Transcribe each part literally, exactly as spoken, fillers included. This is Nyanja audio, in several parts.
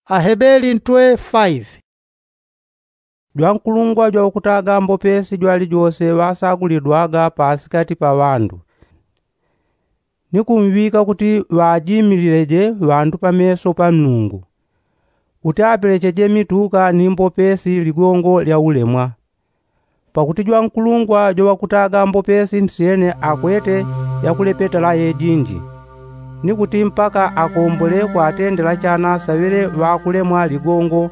Aheberi ntwe five. Dwankulungwa jwa kutagambo pesi jwali jose wasagulidwaga pasikati pa vandu. Nikumvika kuti wajimilireje vandu pameso pa Mulungu. Kuti apelecheje mituka nimbo pesi ligongo lya ulemwa. Pakuti dwankulungwa jwa kutagambo pesi nsiyene akwete yakulepeta la yejinji. Nikuti mpaka akombole kwa atendela chana savile wakulemwa ligongo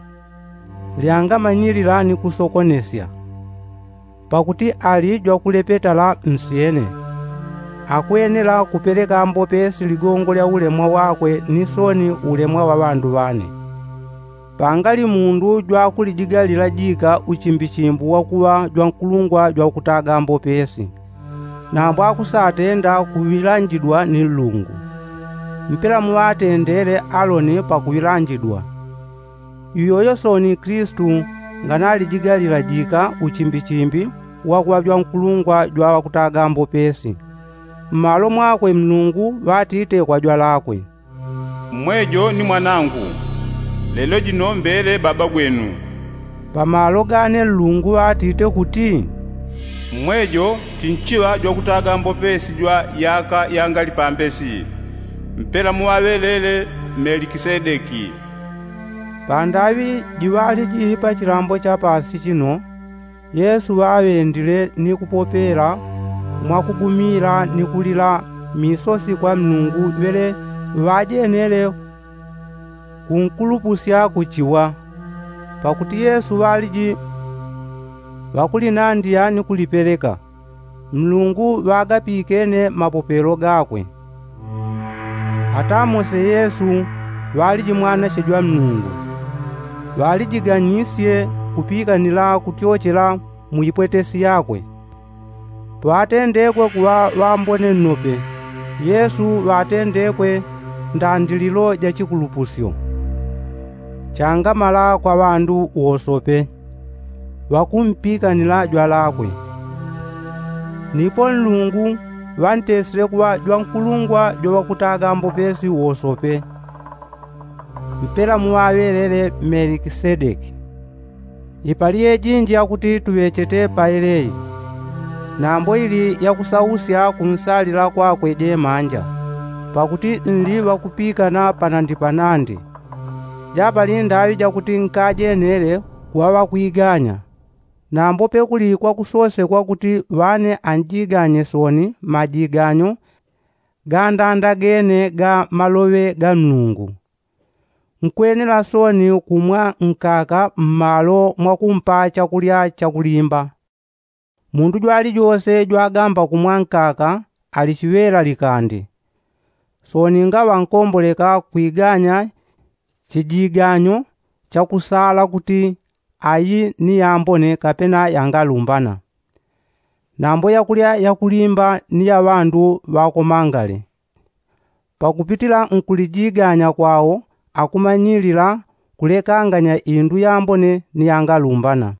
lyangamanyirira ni kusokonesya. Pakuti ali jwa kulepeta la nsiyene akwenela kupeleka ambo pesi ligongo lya ulemwa wakwe nisoni ulemwa wa bandu bane. Pangali mundu jwa kulijigalira jika uchimbichimbu wakuwa jwa nkulungwa jwa kutagambo pesi. Nambo akusatenda kuwilanjidwa ni Mulungu. Mpela muwatendere aloni pakuwilanjidwa. Yuyoyo soni Kristu nganali jigalira jika uchimbichimbi wakuwa jwa nkulungwa jwa wakutagambo pesi. Mmalo mwakwe Mulungu watite kwa jwa lakwe. Mwejo ni mwanangu, lelo jino mbele baba gwenu. Pamalo gane Mulungu watite kuti mwejo tinchiwa jwa kutagambo pesi jwa yaka yangali pambesi. Mpela muwawelele Melikisedeki. Pandavi jiwali jihipa chilambo cha pasi chino, Yesu wawendile ni kupopera mwakugumira ni kulila misosi kwa Mulungu vele wajenele kunkulupusya kuchiwa. Pakuti Yesu waliji wakulinandiya ni kulipeleka. Mulungu wagapikene mapopero gakwe. Atamose Yesu waliji mwana shejwa Mulungu. Walijiganisye kupikanila kutyochela muyipwetesi yakwe. Twatendekwe kuwa wambone nope. Yesu watendekwe ndandililo ja chikulupusyo. Changamala kwa bandu wosope. Wakumpikanila jwa lakwe. Nipo Mulungu wantesile kuwa jwa nkulungwa jwa wakutagambo pesi wosope. Mpela muwawelele Melikisedeki. Ipaliye jinji yakuti tuwechete paeleyi. Nambo ili yakusausya kunsalila kwakwe je manja. Pakuti nli wakupikana panandi panandi. Japali ndawi jakuti nkajenele kuwa wakuiganya. Nambo pekuli kwa kusose kwa kuti wane anjiganye soni majiganyo gandanda gene ga malowe ga Mulungu. Nkwenela soni kumwa nkaka mmalo mwakumpa chakulya chakulimba. Mundu jwali jose jwagamba kumwa nkaka alichiwela likandi. Soni nga wankomboleka kuiganya chijiganyo chakusala kuti ayi ni yambone kapena yangalumbana. Nambo yakulya yakulimba ni ya bandu wakomangale. Pakupitila nkulijiganya kwao akumanyilila kulekanganya indu yambone ni yangalumbana.